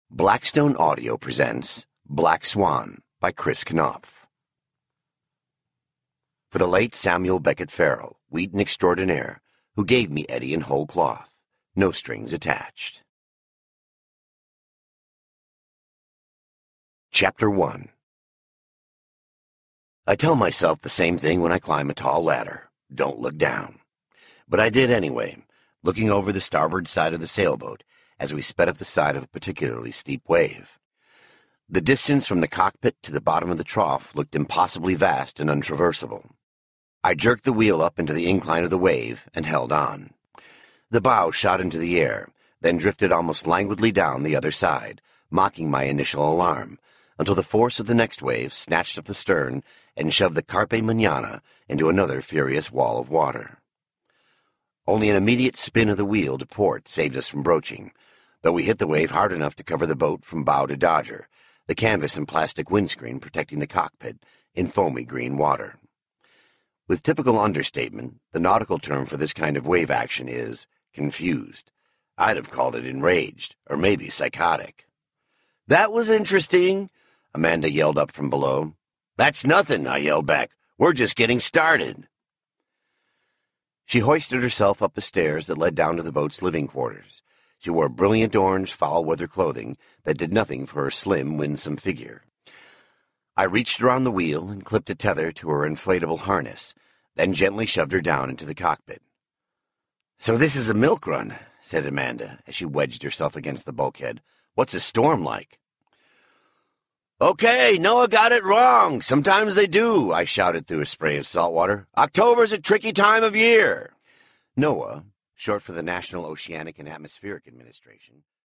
Blackstone Audio presents Black Swan by Chris Knopf. For the late Samuel Beckett Farrell, Wheaton extraordinaire, who gave me Eddie in whole cloth, no strings attached. Chapter 1. I tell myself the same thing when I climb a tall ladder. Don't look down. But I did anyway, looking over the starboard side of the sailboat as we sped up the side of a particularly steep wave. The distance from the cockpit to the bottom of the trough looked impossibly vast and untraversable. I jerked the wheel up into the incline of the wave and held on. The bow shot into the air, then drifted almost languidly down the other side, mocking my initial alarm, until the force of the next wave snatched up the stern and shoved the Carpe Manana into another furious wall of water. Only an immediate spin of the wheel to port saved us from broaching, though we hit the wave hard enough to cover the boat from bow to dodger, the canvas and plastic windscreen protecting the cockpit in foamy green water. With typical understatement, the nautical term for this kind of wave action is confused. I'd have called it enraged, or maybe psychotic. "That was interesting," Amanda yelled up from below. "That's nothing," I yelled back. "We're just getting started." She hoisted herself up the stairs that led down to the boat's living quarters. She wore brilliant orange foul-weather clothing that did nothing for her slim, winsome figure. I reached around the wheel and clipped a tether to her inflatable harness, then gently shoved her down into the cockpit. "So this is a milk run," said Amanda, as she wedged herself against the bulkhead. "What's a storm like?" "Okay, Noah got it wrong. Sometimes they do," I shouted through a spray of salt water. "October's a tricky time of year." NOAA, short for the National Oceanic and Atmospheric Administration,